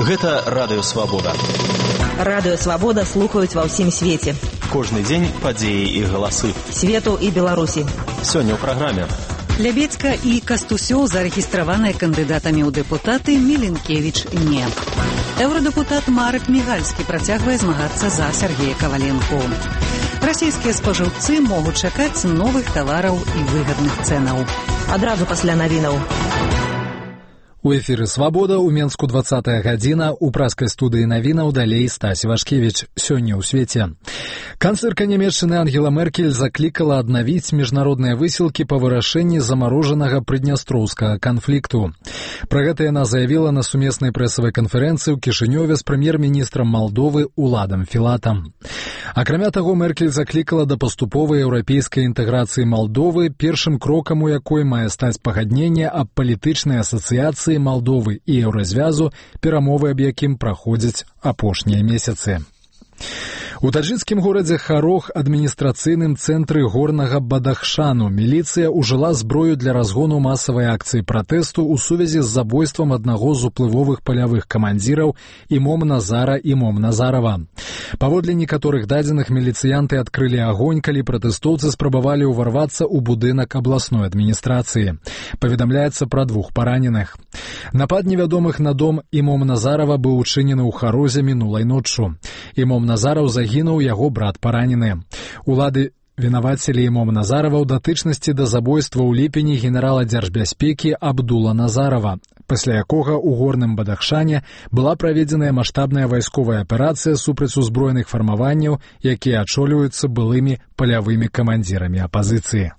Гэта Радыё Свабода. Радыё Свабода слухаюць ва ўсім свеце. Кожны дзень падзеі і галасы. Свету і Беларусі. Сёння ў праграме. Лябедзька і Кастусёў зарэгістраваныя кандыдатамі ў дэпутаты, Міленкевіч не. Еўрадэпутат Марек Мігальскі працягвае змагацца за Сергея Каваленку. Расійскія спажыўцы могуць чакаць новых тавараў і выгадных цэнаў. Адразу пасля навінаў. У эфіры «Свабода» у Менску 20-я гадзіна, у праскай студыі навінаў далей Стась Вашкевіч. Сёння ў свеце. Канцлерка Нямецчыны Ангела Меркель заклікала аднавіць міжнародныя высілкі па вырашэнні замарожанага прыднястроўскага канфлікту. Пра гэта яна заявіла на сумеснай прэсавай канферэнцыі ў Кішынёве з прэм'ер-міністрам Малдовы Уладам Філатам. Акрамя таго, Меркель заклікала да паступовай еўрапейскай інтэграцыі Малдовы, першым крокам у якой мае стаць пагадненне аб палітычнай асацыяцыі Малдовы і еўразвязу, перамовы аб якім праходзяць апошнія месяцы. У таджыкскім горадзе Харох, адміністрацыйным цэнтры горнага Бадахшану, міліцыя ўжыла зброю для разгону масавай акцыі пратэсту ў сувязі з забойствам аднаго з уплывовых палявых камандзіраў Імом Назара Імом Назарова. Паводле некаторых дадзеных, міліцыянты адкрылі агонь, калі пратэстоўцы спрабавалі ўварвацца ў будынак абласной адміністрацыі. Паведамляецца пра 2 параненых. Напад невядомых на дом Імом Назарова быў учынены ў Харозе мінулай ноччу. Імом Назараў загінуў, яго брат паранены. Улады вінавацілі Імом Назарава ў датычнасці да забойства ў ліпені генерала дзяржбяспекі Абдула Назарова, пасля якога ў горным Бадахшане была праведзеная маштабная вайсковая аперацыя супраць узброеных фармаванняў, якія ачолююцца былымі палявымі камандзірамі апазіцыі.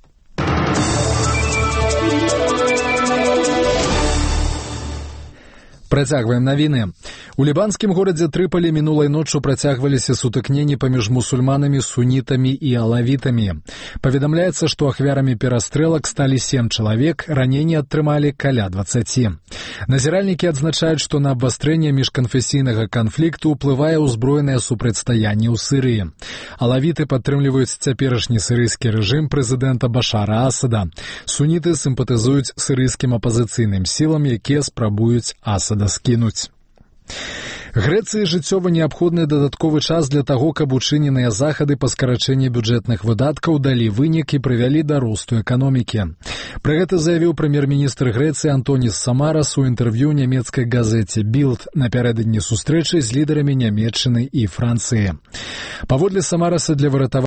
Працягваем навіны. У лібанскім горадзе Трыполі мінулай ноччу працягваліся сутыкненні паміж мусульманамі, сунітамі і алавітамі. Паведамляецца, што ахвярамі перастрэлак сталі 7 чалавек, раненні атрымалі каля 20. Назіральнікі адзначаюць, што на абвастрэнне міжканфесійнага канфлікту ўплывае ўзброенае супрацьстаянне ў Сырыі. Алавіты падтрымліваюць цяперашні сірыйскі рэжым прэзідэнта Башара Асада. Суніты сімпатызуюць сірыйскім апазіцыйным сілам, якія спрабуюць Асада скінуць. Грэцыі жыццёва неабходны дадатковы час для таго, каб учыненыя захады па скарачэнні бюджэтных выдаткаў далі вынік і прывялі да росту эканомікі. Пра гэта заявіў прэм'ер-міністр Грэцыі Антонис Самарас у інтэрв'ю нямецкай газеце «Білд» напярэдадні сустрэчы з лідарамі Нямецчыны і Францыі. Паводле Самараса, для выратавання